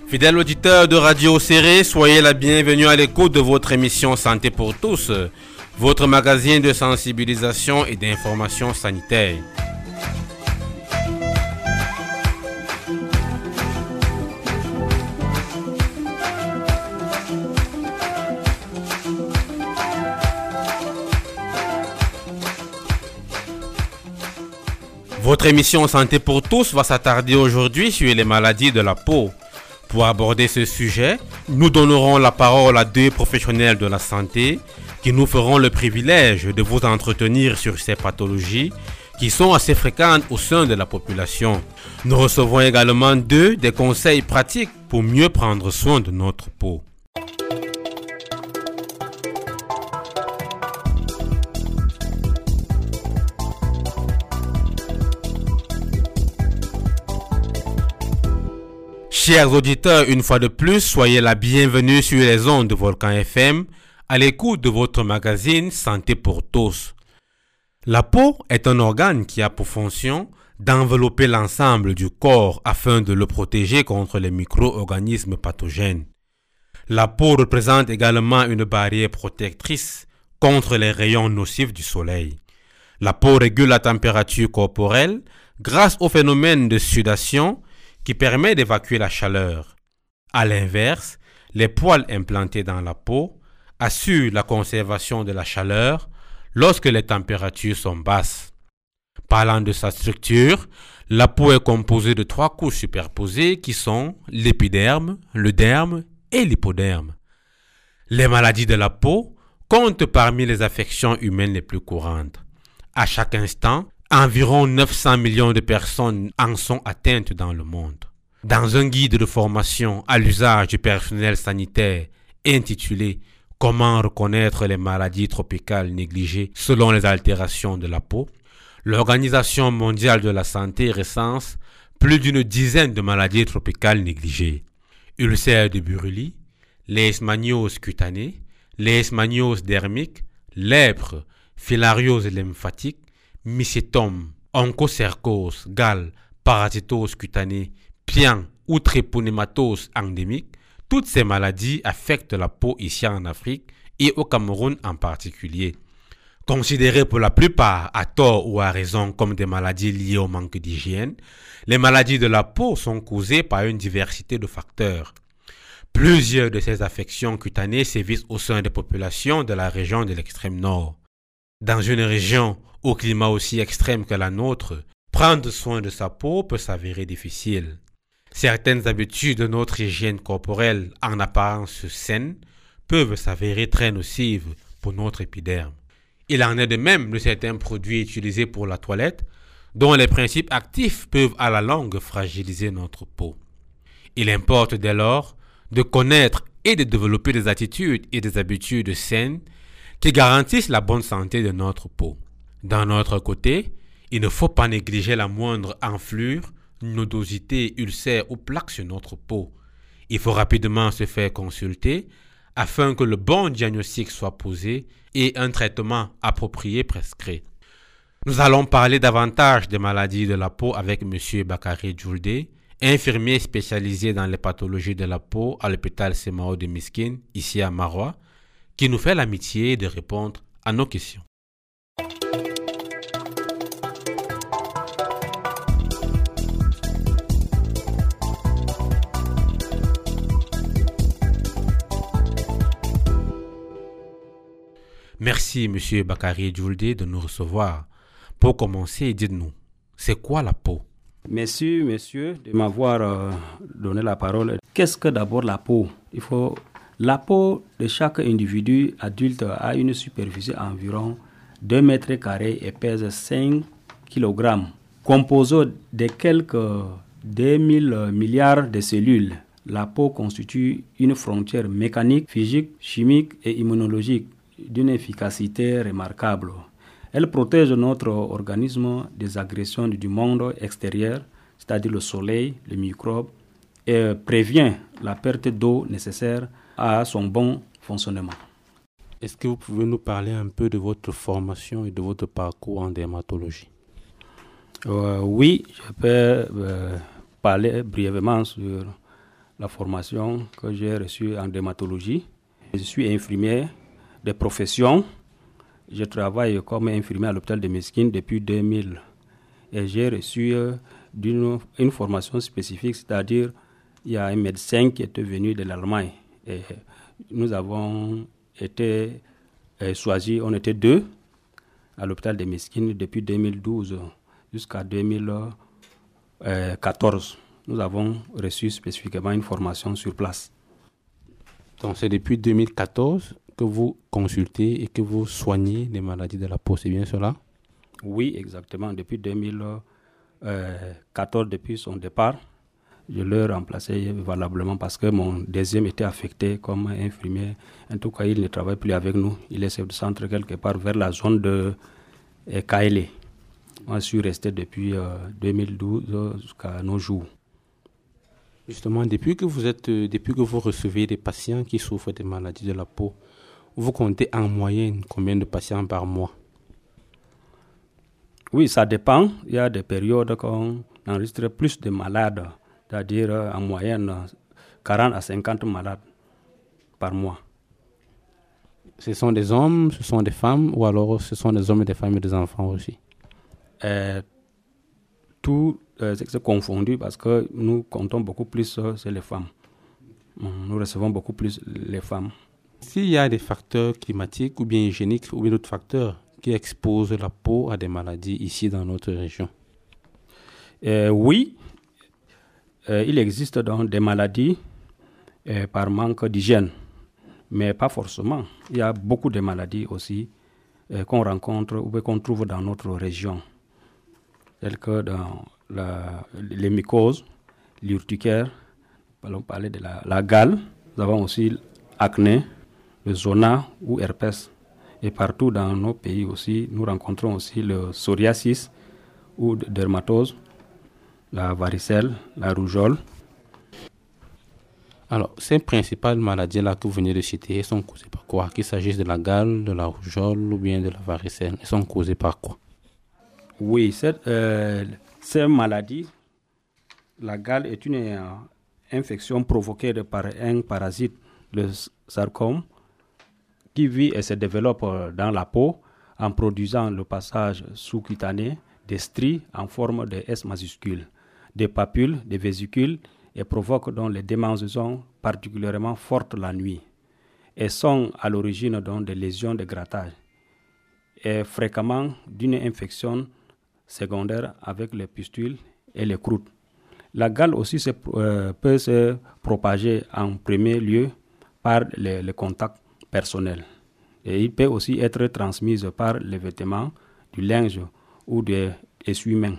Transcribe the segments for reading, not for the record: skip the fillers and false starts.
Fidèles auditeurs de Radio Serré, soyez la bienvenue à l'écoute de votre émission Santé pour tous, votre magazine de sensibilisation et d'information sanitaire. Votre émission Santé pour tous va s'attarder aujourd'hui sur les maladies de la peau. Pour aborder ce sujet, nous donnerons la parole à deux professionnels de la santé qui nous feront le privilège de vous entretenir sur ces pathologies qui sont assez fréquentes au sein de la population. Nous recevons également d'eux des conseils pratiques pour mieux prendre soin de notre peau. Chers auditeurs, une fois de plus, soyez la bienvenue sur les ondes de Volcan FM, à l'écoute de votre magazine Santé pour tous. La peau est un organe qui a pour fonction d'envelopper l'ensemble du corps afin de le protéger contre les micro-organismes pathogènes. La peau représente également une barrière protectrice contre les rayons nocifs du soleil. La peau régule la température corporelle grâce au phénomène de sudation qui permet d'évacuer la chaleur. A l'inverse, les poils implantés dans la peau assurent la conservation de la chaleur lorsque les températures sont basses. Parlant de sa structure, la peau est composée de 3 couches superposées qui sont l'épiderme, le derme et l'hypoderme. Les maladies de la peau comptent parmi les affections humaines les plus courantes. À chaque instant, environ 900 millions de personnes en sont atteintes dans le monde. Dans un guide de formation à l'usage du personnel sanitaire intitulé « Comment reconnaître les maladies tropicales négligées selon les altérations de la peau », l'Organisation mondiale de la santé recense plus d'une dizaine de maladies tropicales négligées. Ulcères de Buruli, leishmaniose cutanée, leishmaniose dermique, lèpre, filariose lymphatique, mycétome, onchocercose, gale, parasitose cutanée, pian ou tréponématose endémique, toutes ces maladies affectent la peau ici en Afrique et au Cameroun en particulier. Considérées pour la plupart à tort ou à raison comme des maladies liées au manque d'hygiène, les maladies de la peau sont causées par une diversité de facteurs. Plusieurs de ces affections cutanées sévissent au sein des populations de la région de l'extrême nord. Dans une région au climat aussi extrême que la nôtre, prendre soin de sa peau peut s'avérer difficile. Certaines habitudes de notre hygiène corporelle en apparence saines peuvent s'avérer très nocives pour notre épiderme. Il en est de même de certains produits utilisés pour la toilette dont les principes actifs peuvent à la longue fragiliser notre peau. Il importe dès lors de connaître et de développer des attitudes et des habitudes saines qui garantissent la bonne santé de notre peau. D'un autre côté, il ne faut pas négliger la moindre enflure, nodosité, ulcère ou plaque sur notre peau. Il faut rapidement se faire consulter afin que le bon diagnostic soit posé et un traitement approprié prescrit. Nous allons parler davantage des maladies de la peau avec M. Bakary Djouldé, infirmier spécialisé dans les pathologies de la peau à l'hôpital Semao de Miskine, ici à Marois, qui nous fait l'amitié de répondre à nos questions. Merci M. Bakary Djouldé de nous recevoir. Pour commencer, dites-nous, c'est quoi la peau? Merci, monsieur, de m'avoir donné la parole. Qu'est-ce que d'abord la peau? La peau de chaque individu adulte a une superficie environ 2 mètres carrés et pèse 5 kg, composée de quelques 2000 milliards de cellules. La peau constitue une frontière mécanique, physique, chimique et immunologique d'une efficacité remarquable. Elle protège notre organisme des agressions du monde extérieur, c'est-à-dire le soleil, les microbes, et prévient la perte d'eau nécessaire à son bon fonctionnement. Est-ce que vous pouvez nous parler un peu de votre formation et de votre parcours en dermatologie? Oui, je peux parler brièvement sur la formation que j'ai reçue en dermatologie. Je suis infirmier de profession. Je travaille comme infirmier à l'hôpital de Meskine depuis 2000. Et j'ai reçu une formation spécifique, c'est-à-dire il y a un médecin qui était venu de l'Allemagne. Et nous avons été choisis, on était 2 à l'hôpital de Meskine depuis 2012 jusqu'à 2014. Nous avons reçu spécifiquement une formation sur place. Donc c'est depuis 2014 que vous consultez et que vous soignez les maladies de la peau, c'est bien cela? Oui, exactement. Depuis 2014, depuis son départ, je l'ai remplacé valablement parce que mon deuxième était affecté comme infirmier. En tout cas, il ne travaille plus avec nous. Il est chef de centre quelque part vers la zone de Kaélé. Moi, je suis resté depuis 2012 jusqu'à nos jours. Justement, depuis que vous recevez des patients qui souffrent des maladies de la peau, vous comptez en moyenne combien de patients par mois? Oui, ça dépend. Il y a des périodes qu'on enregistre plus de malades, c'est-à-dire en moyenne 40 à 50 malades par mois. Ce sont des hommes, ce sont des femmes, ou alors ce sont des hommes et des femmes et des enfants aussi? Tout c'est confondu parce que nous comptons beaucoup plus sur les femmes. Nous recevons beaucoup plus les femmes. S'il y a des facteurs climatiques ou bien hygiéniques ou bien d'autres facteurs qui exposent la peau à des maladies ici dans notre région? Oui, il existe donc des maladies par manque d'hygiène, mais pas forcément. Il y a beaucoup de maladies aussi qu'on rencontre ou qu'on trouve dans notre région, telles que dans les mycoses, l'urticaire, allons parler de la gale. Nous avons aussi l'acné, le zona ou herpès. Et partout dans nos pays aussi, nous rencontrons aussi le psoriasis ou dermatose, la varicelle, la rougeole. Alors, ces principales maladies-là que vous venez de citer, elles sont causées par quoi? Qu'il s'agisse de la gale, de la rougeole ou bien de la varicelle, elles sont causées par quoi? Oui, ces maladies, la gale est une infection provoquée par un parasite, le sarcome, qui vit et se développe dans la peau en produisant le passage sous-cutané des stries en forme de S majuscule, des papules, des vésicules et provoque donc les démangeaisons particulièrement fortes la nuit et sont à l'origine donc des lésions de grattage et fréquemment d'une infection secondaire avec les pustules et les croûtes. La gale aussi peut se propager en premier lieu par le contact personnel. Et il peut aussi être transmis par les vêtements, du linge ou des essuie-mains.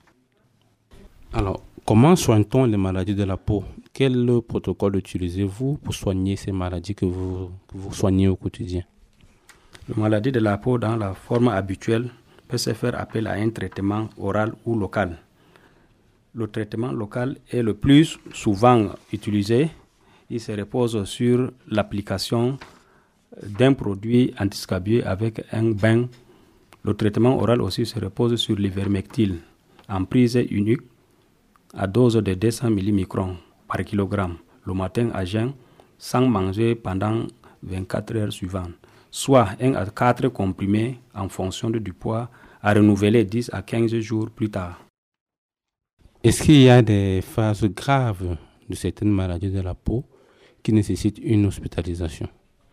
Alors, comment soigne-t-on les maladies de la peau? Quel protocole utilisez-vous pour soigner ces maladies que vous soignez au quotidien? La maladie de la peau dans la forme habituelle peut se faire appel à un traitement oral ou local. Le traitement local est le plus souvent utilisé. Il se repose sur l'application d'un produit antiscabieux avec un bain. Le traitement oral aussi se repose sur l'ivermectine en prise unique à dose de 200 millimicrons par kilogramme le matin à jeun sans manger pendant 24 heures suivantes, soit 1 à 4 comprimés en fonction du poids à renouveler 10 à 15 jours plus tard. Est-ce qu'il y a des phases graves de certaines maladies de la peau qui nécessitent une hospitalisation?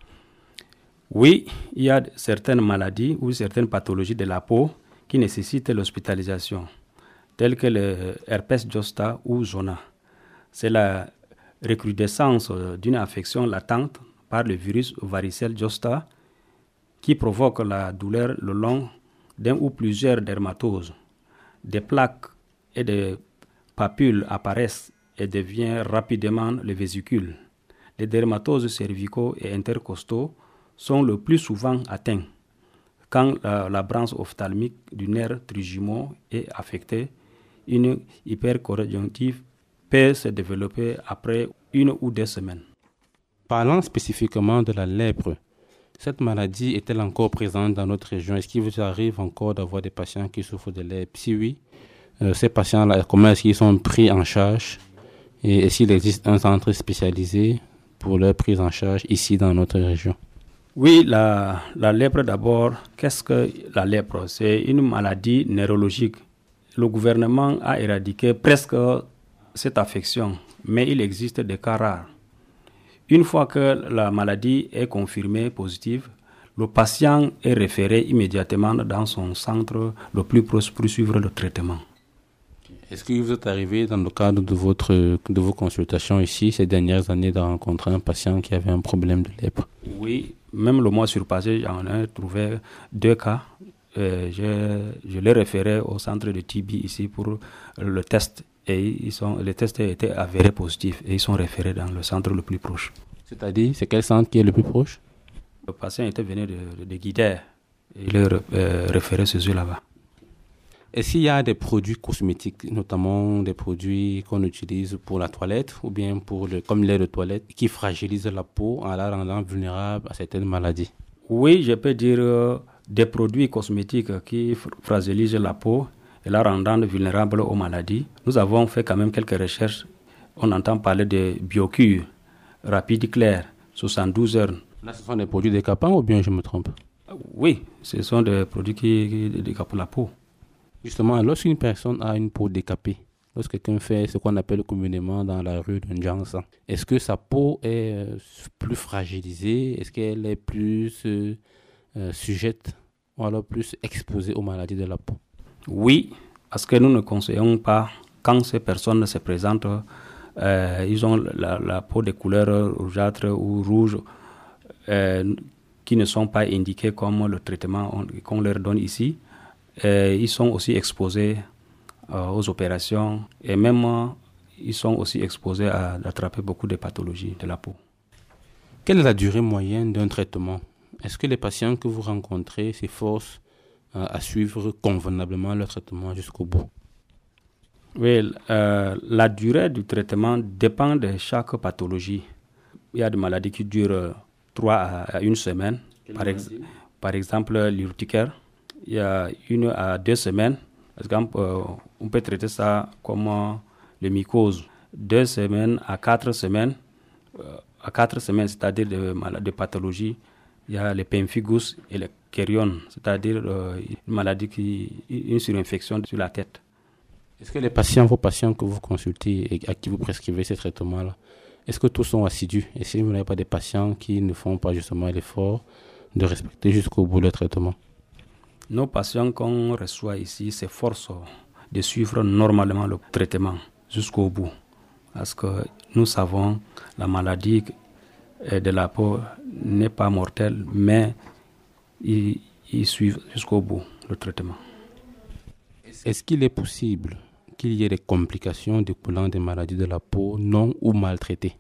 Oui, il y a certaines maladies ou certaines pathologies de la peau qui nécessitent l'hospitalisation, telles que le herpès zoster ou zona. C'est la recrudescence d'une infection latente par le virus varicelle zoster qui provoque la douleur le long d'un ou plusieurs dermatoses. Des plaques et des papules apparaissent et deviennent rapidement les vésicules. Les dermatoses cervicaux et intercostaux sont le plus souvent atteints. Quand la branche ophtalmique du nerf trijumeau est affectée, une hyperconjonctive peut se développer après 1 ou 2 semaines. Parlant spécifiquement de la lèpre, cette maladie est-elle encore présente dans notre région? Est-ce qu'il vous arrive encore d'avoir des patients qui souffrent de lèpre? Si oui, ces patients-là, comment est-ce qu'ils sont pris en charge Et est-ce qu'il existe un centre spécialisé pour leur prise en charge ici dans notre région? Oui, la lèpre d'abord. Qu'est-ce que la lèpre? C'est une maladie neurologique. Le gouvernement a éradiqué presque cette affection, mais il existe des cas rares. Une fois que la maladie est confirmée positive, le patient est référé immédiatement dans son centre le plus proche pour suivre le traitement. Est-ce que vous êtes arrivé dans le cadre de vos consultations ici ces dernières années de rencontrer un patient qui avait un problème de lèpre? Oui, même le mois surpassé, j'en ai trouvé 2 cas. Je les référé au centre de TB ici pour le test. Et les tests étaient avérés positifs et ils sont référés dans le centre le plus proche. C'est-à-dire, c'est quel centre qui est le plus proche? Le patient était venu de Guidère et il est référé chez eux là-bas. Est-ce qu'il y a des produits cosmétiques, notamment des produits qu'on utilise pour la toilette ou bien comme lait de toilette, qui fragilisent la peau en la rendant vulnérable à certaines maladies? Oui, je peux dire des produits cosmétiques qui fragilisent la peau et la rendant vulnérable aux maladies. Nous avons fait quand même quelques recherches. On entend parler de BioCure, Rapide Clair, 72 heures. Là, ce sont des produits décapants ou bien je me trompe? Oui, ce sont des produits qui décapent la peau. Justement, lorsqu'une personne a une peau décapée, lorsque quelqu'un fait ce qu'on appelle communément dans la rue d'un jansan, est-ce que sa peau est plus fragilisée? Est-ce qu'elle est plus sujette ou alors plus exposée aux maladies de la peau? Oui, parce que nous ne conseillons pas, quand ces personnes se présentent, ils ont la peau de couleur rougeâtre ou rouge, qui ne sont pas indiquées comme le traitement qu'on leur donne ici. Ils sont aussi exposés aux opérations et même ils sont aussi exposés à attraper beaucoup de pathologies de la peau. Quelle est la durée moyenne d'un traitement? Est-ce que les patients que vous rencontrez s'efforcent à suivre convenablement leur traitement jusqu'au bout? Oui, la durée du traitement dépend de chaque pathologie. Il y a des maladies qui durent 3 à 1 semaine. Par exemple, l'urticaire. Il y a 1 à 2 semaines. Par exemple, on peut traiter ça comme le mycose. 2 semaines à 4 semaines. À 4 semaines, c'est-à-dire de pathologies, il y a le pemphigus et le kérion, c'est-à-dire une maladie une surinfection sur la tête. Est-ce que vos patients que vous consultez et à qui vous prescrivez ces traitements-là, est-ce que tous sont assidus? Est-ce que vous n'avez pas des patients qui ne font pas justement l'effort de respecter jusqu'au bout le traitement? Nos patients qu'on reçoit ici s'efforcent de suivre normalement le traitement jusqu'au bout. Parce que nous savons la maladie de la peau n'est pas mortelle, mais ils suivent jusqu'au bout le traitement. Est-ce qu'il est possible qu'il y ait des complications découlant des maladies de la peau non ou maltraitées?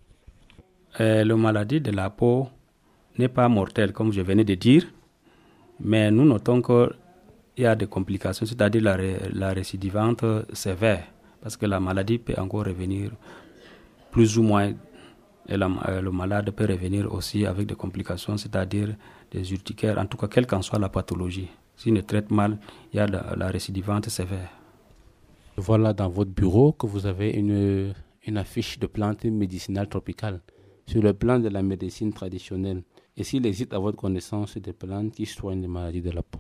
La maladie de la peau n'est pas mortelle, comme je venais de dire, mais nous notons qu'il y a des complications, c'est-à-dire la récidivante sévère, parce que la maladie peut encore revenir plus ou moins, et le malade peut revenir aussi avec des complications, c'est-à-dire des urticaires, en tout cas, quelle qu'en soit la pathologie. S'il ne traite mal, il y a la récidivante sévère. Voilà dans votre bureau que vous avez une affiche de plantes médicinales tropicales sur le plan de la médecine traditionnelle. Et s'il existe à votre connaissance des plantes qui soignent les maladies de la peau?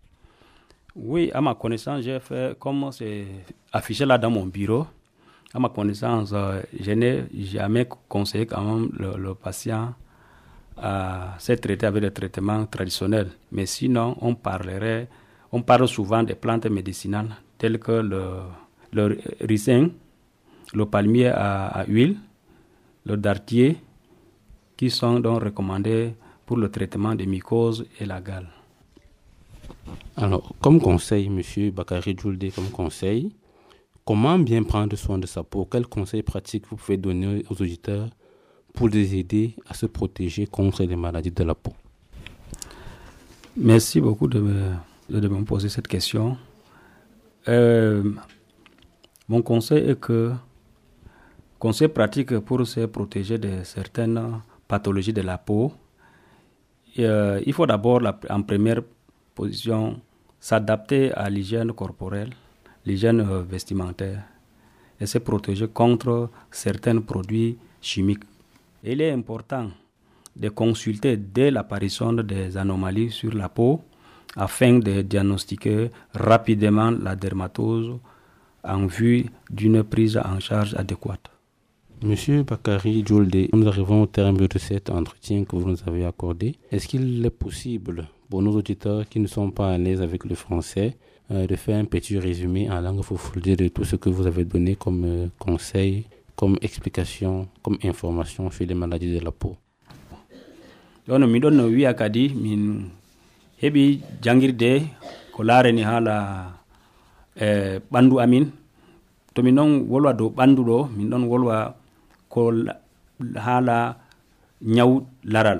Oui, à ma connaissance, j'ai fait comme c'est affiché là dans mon bureau. À ma connaissance, je n'ai jamais conseillé quand même le patient à se traiter avec des traitements traditionnels. Mais sinon, on parle souvent des plantes médicinales telles que le ricin, le palmier à huile, le dartier, qui sont donc recommandés pour le traitement des mycoses et la gale. Alors, comme conseil, M. Bakary Djoulde, comme conseil, comment bien prendre soin de sa peau? Quels conseils pratiques vous pouvez donner aux auditeurs pour les aider à se protéger contre les maladies de la peau? Merci beaucoup de me poser cette question. Mon conseil est conseil pratique pour se protéger de certaines pathologies de la peau. Il faut d'abord, en première position, s'adapter à l'hygiène corporelle, l'hygiène vestimentaire. et se protéger contre certains produits chimiques. Il est important de consulter dès l'apparition des anomalies sur la peau afin de diagnostiquer rapidement la dermatose en vue d'une prise en charge adéquate. Monsieur Bakary Djoldé, nous arrivons au terme de cet entretien que vous nous avez accordé. Est-ce qu'il est possible pour nos auditeurs qui ne sont pas à l'aise avec le français de faire un petit résumé en langue fulfulde de tout ce que vous avez donné comme conseil, comme explication, comme information sur les maladies de la peau? Don mi ɗon no wiya kadi min heɓi jangirde ko laarani haala ɓanndu amin. To min ɗon wolwa dow ɓanndu ɗo, min ɗon wolwa ko haala ñaw laral.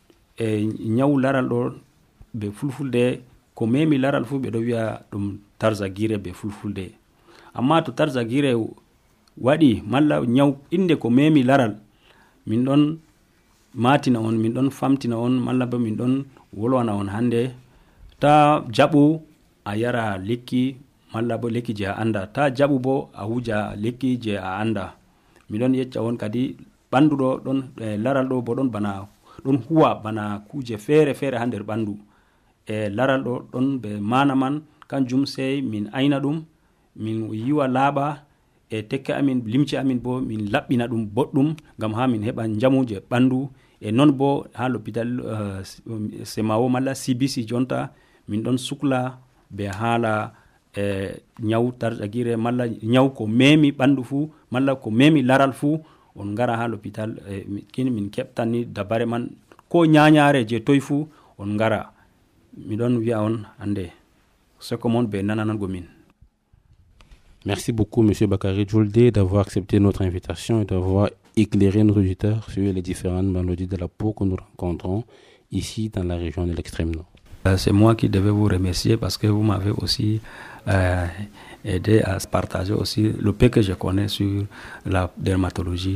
Ñaw laral ɗo be fulfulde ko memi laral fuu ɓe ɗo wiya ɗum tarsagire be fulfulde. Amma to tarsagire waɗi malla ñaw inde ko memi laral, min ɗon matina on, min ɗon famtina on, malla bo min ɗon wolwana on hande ta jaɓu a yara lekki malla bo lekki je a anda, ta jaɓu bo a wuja lekki je a anda. Mi ɗon yecca on kadi ɓanndu ɗo ɗon laral ɗo bo ɗon bana ɗon huwa bana kuje feere feere ha nder ɓanndu. Laral ɗo ɗon be mana man kanjum sey min ayna ɗum, min yiwa laaɓa e tekke amin limce amin bo min laɓɓina ɗum boɗɗum ngam ha min heɓa jamuje ɓanndu. E non bo ha l'hôpital Semawo malla CBC jonta min ɗon sukla be haala ñaw tarsagire malla ñaw ko memi ɓanndu fuu malla ko memi laral fuu on ngara ha l'hôpital kini min keɓtanni dabare man ko ñañare je toy fuu on ngara. Mi ɗon wiya on hande seko mon be nanango min. Merci beaucoup, Monsieur Bakary Djoldé, d'avoir accepté notre invitation et d'avoir éclairé nos auditeurs sur les différentes maladies de la peau que nous rencontrons ici dans la région de l'extrême nord. C'est moi qui devais vous remercier parce que vous m'avez aussi aidé à partager aussi le peu que je connais sur la dermatologie.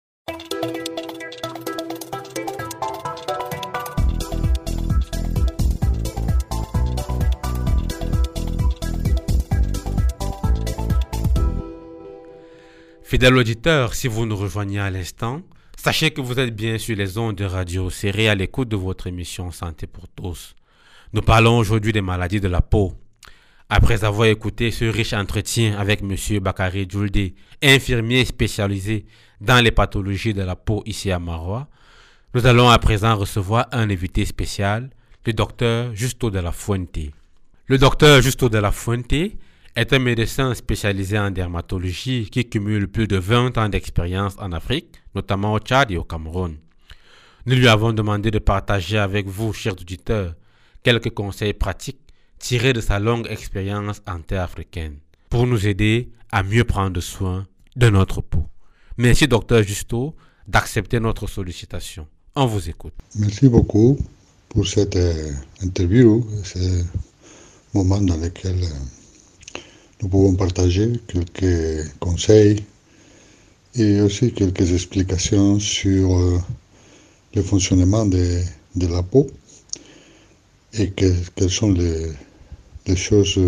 Fidèles auditeurs, si vous nous rejoignez à l'instant, sachez que vous êtes bien sur les ondes de Radio Série à l'écoute de votre émission Santé pour tous. Nous parlons aujourd'hui des maladies de la peau. Après avoir écouté ce riche entretien avec M. Bakary Djoldé, infirmier spécialisé dans les pathologies de la peau ici à Maroua, nous allons à présent recevoir un invité spécial, le docteur Justo de la Fuente. Le docteur Justo de la Fuente est un médecin spécialisé en dermatologie qui cumule plus de 20 ans d'expérience en Afrique, notamment au Tchad et au Cameroun. Nous lui avons demandé de partager avec vous, chers auditeurs, quelques conseils pratiques tirés de sa longue expérience en terre africaine pour nous aider à mieux prendre soin de notre peau. Merci, docteur Justo, d'accepter notre sollicitation. On vous écoute. Merci beaucoup pour cette interview, ce moment dans lequel nous pouvons partager quelques conseils et aussi quelques explications sur le fonctionnement de la peau et quelles sont les choses,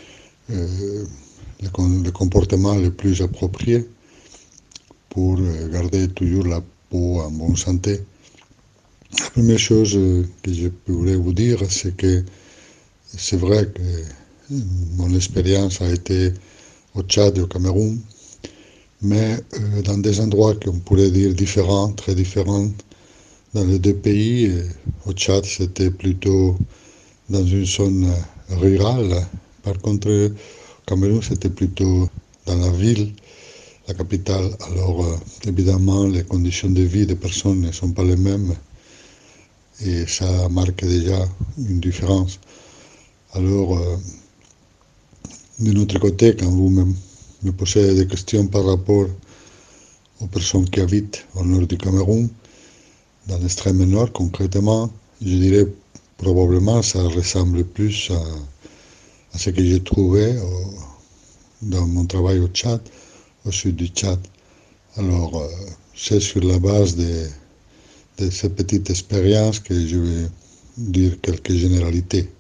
les comportements les plus appropriés pour garder toujours la peau en bonne santé. La première chose que je pourrais vous dire, c'est que c'est vrai que mon expérience a été au Tchad et au Cameroun, mais dans des endroits qu'on pourrait dire différents, très différents dans les deux pays. Au Tchad, c'était plutôt dans une zone rurale. Par contre, au Cameroun, c'était plutôt dans la ville, la capitale. Alors, évidemment, les conditions de vie des personnes ne sont pas les mêmes et ça marque déjà une différence. Alors, de notre côté, quand vous me posez des questions par rapport aux personnes qui habitent au nord du Cameroun, dans l'extrême nord concrètement, je dirais probablement ça ressemble plus à ce que j'ai trouvé dans mon travail au Tchad, au sud du Tchad. Alors, c'est sur la base de ces petites expériences que je vais dire quelques généralités.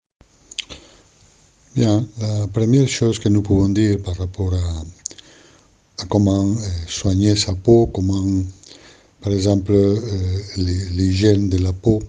Bien, la première chose que nous pouvons dire par rapport à comment soigner sa peau, comment, par exemple, l'hygiène de la peau,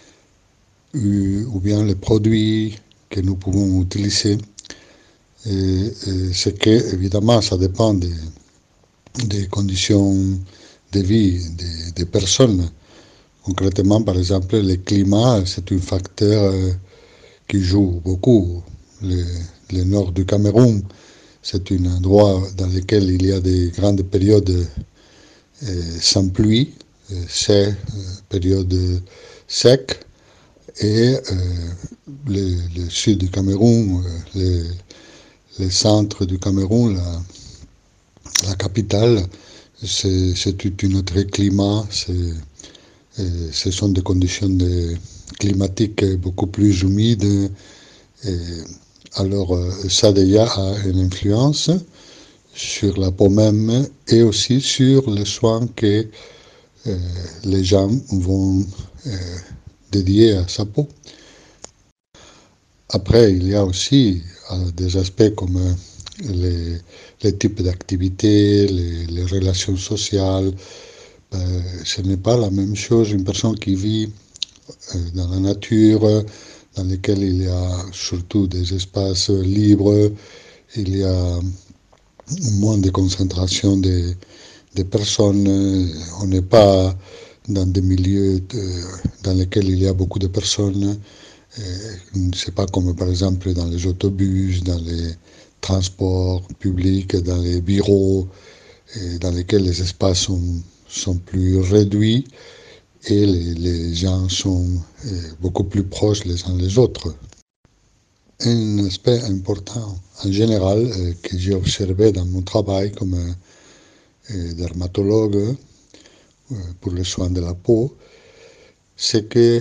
ou bien les produits que nous pouvons utiliser. C'est que, évidemment, ça dépend des conditions de vie des personnes. Concrètement, par exemple, le climat, c'est un facteur qui joue beaucoup. Le nord du Cameroun, c'est un endroit dans lequel il y a des grandes périodes sans pluie, périodes secs, et le sud du Cameroun, le centre du Cameroun, la capitale, c'est tout un autre climat, ce sont des conditions climatiques beaucoup plus humides. Alors ça déjà a une influence sur la peau même et aussi sur les soins que les gens vont dédier à sa peau. Après, il y a aussi des aspects comme les types d'activités, les relations sociales. Ce n'est pas la même chose une personne qui vit dans la nature, dans lesquels il y a surtout des espaces libres, il y a moins de concentration des personnes, on n'est pas dans des milieux dans lesquels il y a beaucoup de personnes, c'est pas comme par exemple dans les autobus, dans les transports publics, dans les bureaux, dans lesquels les espaces sont plus réduits et les gens sont beaucoup plus proches les uns des autres. Un aspect important en général que j'ai observé dans mon travail comme dermatologue pour les soins de la peau, c'est que,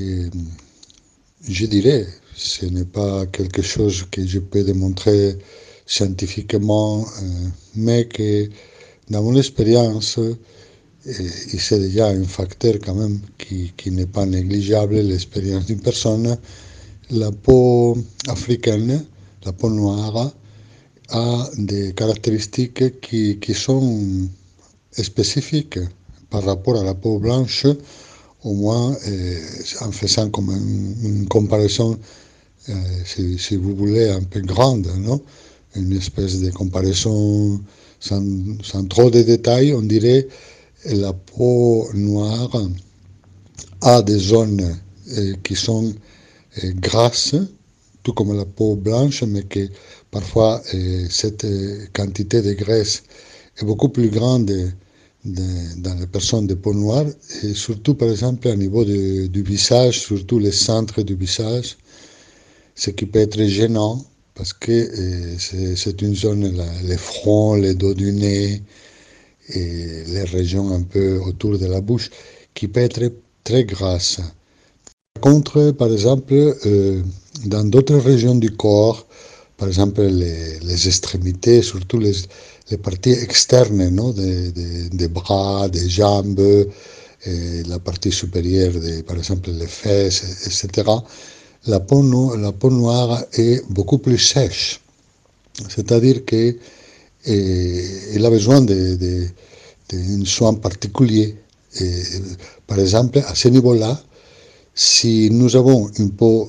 je dirais, ce n'est pas quelque chose que je peux démontrer scientifiquement, mais que dans mon expérience, et c'est déjà un facteur quand même qui n'est pas négligeable, l'expérience d'une personne. La peau africaine, la peau noire, a des caractéristiques qui sont spécifiques par rapport à la peau blanche, au moins en faisant comme une comparaison, si vous voulez, un peu grande, non? Une espèce de comparaison sans trop de détails, on dirait la peau noire a des zones qui sont grasses, tout comme la peau blanche, mais que parfois cette quantité de graisse est beaucoup plus grande dans les personnes de peau noire, et surtout par exemple au niveau du visage, surtout les centres du visage, ce qui peut être gênant parce que c'est une zone, les fronts, les dos du nez, et les régions un peu autour de la bouche, qui peut être très grasse. Par contre, par exemple, dans d'autres régions du corps, par exemple les extrémités, surtout les parties externes, non, des bras, des jambes, et la partie supérieure, par exemple les fesses, etc., la peau noire est beaucoup plus sèche. C'est-à-dire que il a besoin d'un soin particulier. Et, par exemple, à ce niveau-là, si nous avons une peau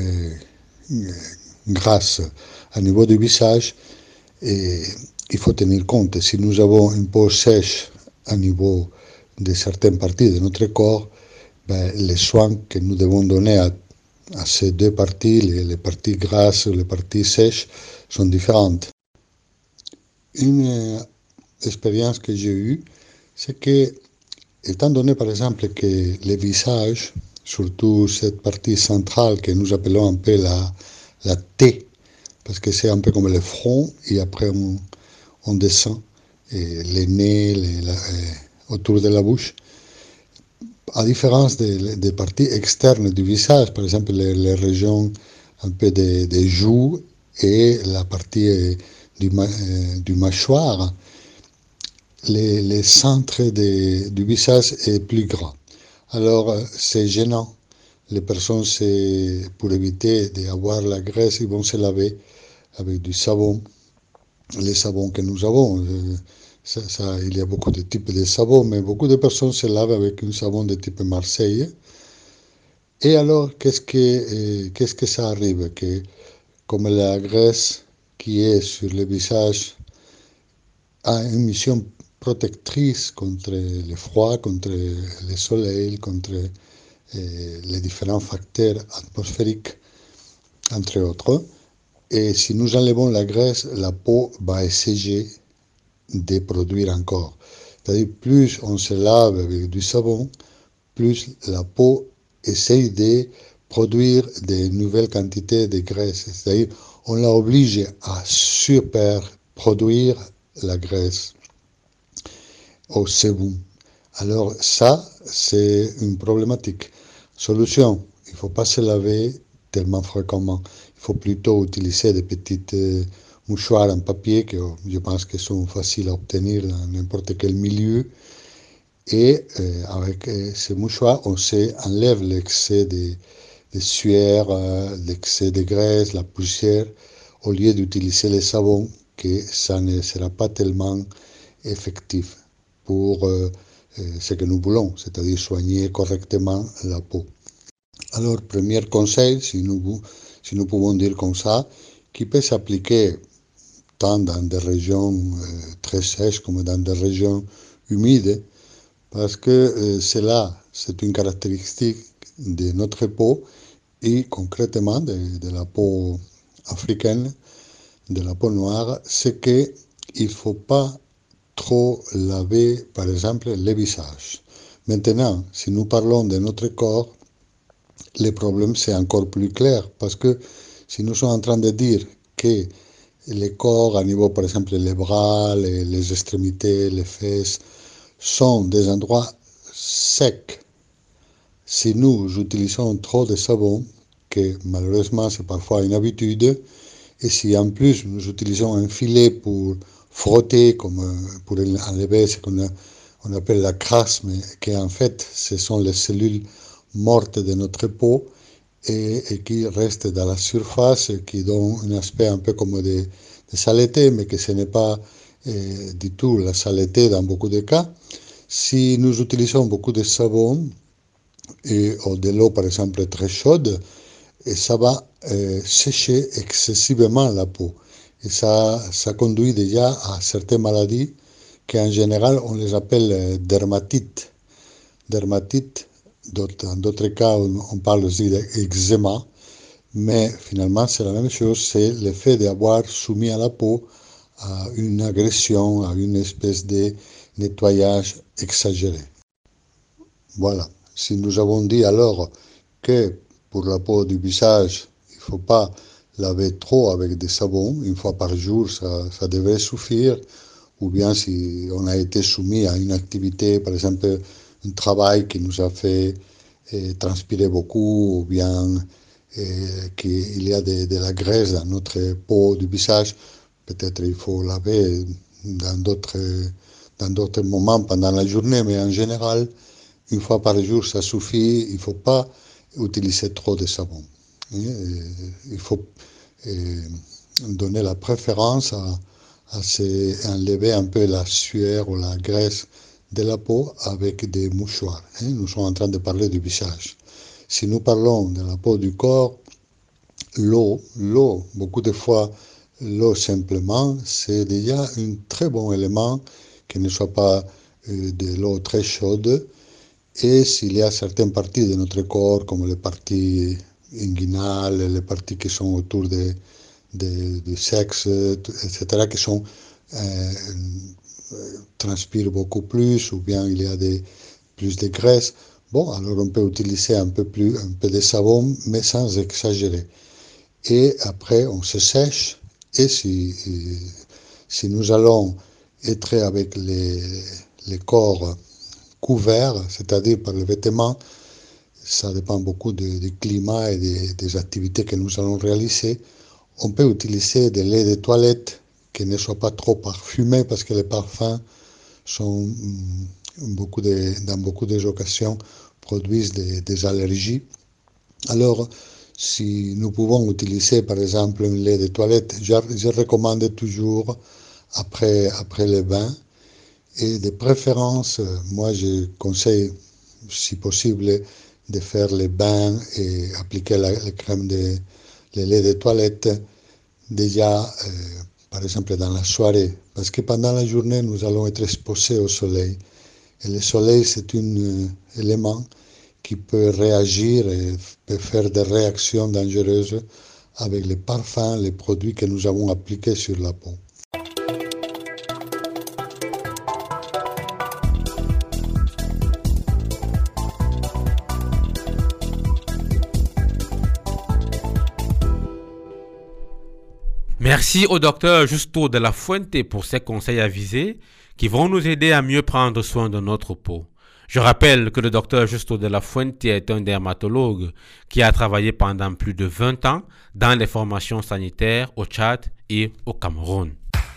grasse au niveau du visage, il faut tenir compte. Si nous avons une peau sèche au niveau de certaines parties de notre corps, les soins que nous devons donner à ces deux parties, les parties grasses ou les parties sèches, sont différentes. Une expérience que j'ai eue, c'est que, étant donné par exemple que le visage, surtout cette partie centrale que nous appelons un peu la T, parce que c'est un peu comme le front, et après on descend, et les nez, autour de la bouche, à différence des parties externes du visage, par exemple les régions un peu des joues et la partie du mâchoire, les centres du visage est plus grand. Alors c'est gênant. Les personnes, pour éviter d'avoir la graisse, ils vont se laver avec du savon. Les savons que nous avons, il y a beaucoup de types de savons, mais beaucoup de personnes se lavent avec un savon de type Marseille. Et alors, qu'est-ce que ça arrive? Que comme la graisse qui est sur le visage a une mission protectrice contre le froid, contre le soleil, contre les différents facteurs atmosphériques, entre autres. Et si nous enlevons la graisse, la peau va essayer de produire encore. C'est-à-dire, plus on se lave avec du savon, plus la peau essaye de produire de nouvelles quantités de graisse. C'est-à-dire, on la oblige à surproduire la graisse au sébum. Alors ça, c'est une problématique. Solution, il ne faut pas se laver tellement fréquemment. Il faut plutôt utiliser des petites mouchoirs en papier que je pense que sont faciles à obtenir dans n'importe quel milieu. Et avec ces mouchoirs, on enlève l'excès de sueur, l'excès de graisse, la poussière, au lieu d'utiliser les savons, que ça ne sera pas tellement effectif pour ce que nous voulons, c'est-à-dire soigner correctement la peau. Alors, premier conseil, si nous pouvons dire comme ça, qui peut s'appliquer tant dans des régions très sèches comme dans des régions humides, parce que c'est une caractéristique de notre peau et concrètement de la peau africaine, de la peau noire, c'est qu'il ne faut pas trop laver, par exemple, le visage. Maintenant, si nous parlons de notre corps, le problème c'est encore plus clair, parce que si nous sommes en train de dire que le corps, à niveau, par exemple, les bras, les extrémités, les fesses, sont des endroits secs, si nous utilisons trop de savon, que malheureusement c'est parfois une habitude, et si en plus nous utilisons un filet pour frotter, comme pour enlever ce qu'on appelle la crasse, mais qui en fait ce sont les cellules mortes de notre peau et qui restent dans la surface et qui donnent un aspect un peu comme de saleté, mais que ce n'est pas du tout la saleté dans beaucoup de cas. Si nous utilisons beaucoup de savon ou de l'eau par exemple très chaude, et ça va sécher excessivement la peau. Et ça conduit déjà à certaines maladies qu'en général on les appelle dermatites. Dermatite, dans d'autres cas on parle aussi d'eczéma, mais finalement c'est la même chose, c'est le fait d'avoir soumis à la peau à une agression, à une espèce de nettoyage exagéré. Voilà, si nous avons dit alors que pour la peau du visage, il ne faut pas laver trop avec des savons, une fois par jour, ça devrait suffire, ou bien si on a été soumis à une activité, par exemple un travail qui nous a fait transpirer beaucoup, ou bien qu'il y a de la graisse dans notre peau du visage, peut-être il faut laver dans d'autres moments pendant la journée, mais en général, une fois par jour, ça suffit. Il ne faut pas utiliser trop de savon. Il faut donner la préférence à enlever un peu la sueur ou la graisse de la peau avec des mouchoirs. Nous sommes en train de parler du visage. Si nous parlons de la peau du corps, l'eau, beaucoup de fois, l'eau simplement, c'est déjà un très bon élément, qu'il ne soit pas de l'eau très chaude. Et s'il y a certaines parties de notre corps, comme les parties inguinales, les parties qui sont autour du sexe, etc., qui sont, transpirent beaucoup plus, ou bien il y a plus de graisse, bon, alors on peut utiliser un peu de savon, mais sans exagérer. Et après, on se sèche, et si nous allons être avec les corps couverts, c'est-à-dire par les vêtements, ça dépend beaucoup du climat et des activités que nous allons réaliser. On peut utiliser des laits de toilette qui ne soient pas trop parfumés, parce que les parfums sont, dans beaucoup d'occasions, produisent des allergies. Alors, si nous pouvons utiliser par exemple un lait de toilette, je recommande toujours après le bain, Et de préférence, moi je conseille, si possible, de faire les bains et appliquer la crème le lait de toilette déjà, par exemple dans la soirée, parce que pendant la journée, nous allons être exposés au soleil. Et le soleil, c'est un élément qui peut réagir et peut faire des réactions dangereuses avec les parfums, les produits que nous avons appliqués sur la peau. Merci au docteur Justo de la Fuente pour ses conseils avisés qui vont nous aider à mieux prendre soin de notre peau. Je rappelle que le docteur Justo de la Fuente est un dermatologue qui a travaillé pendant plus de 20 ans dans les formations sanitaires au Tchad et au Cameroun.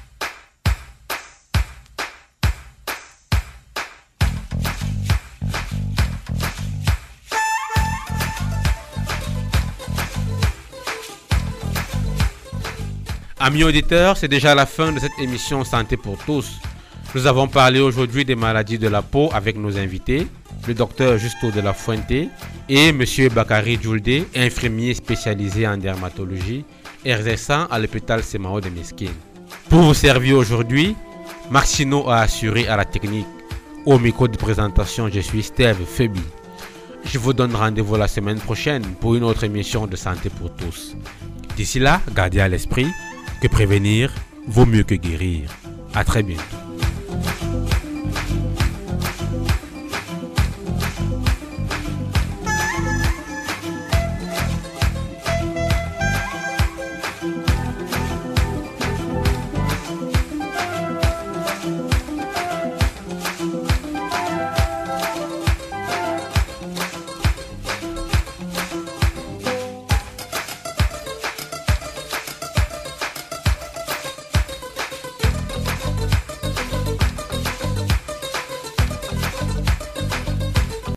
Amis auditeurs, c'est déjà la fin de cette émission Santé pour tous. Nous avons parlé aujourd'hui des maladies de la peau avec nos invités, le docteur Justo de la Fuente et M. Bakari Djoulde, infirmier spécialisé en dermatologie, exerçant à l'hôpital Semao de Mesquine. Pour vous servir aujourd'hui, Marcino a assuré à la technique. Au micro de présentation, je suis Steve Febi. Je vous donne rendez-vous la semaine prochaine pour une autre émission de Santé pour tous. D'ici là, gardez à l'esprit que prévenir vaut mieux que guérir. À très bientôt.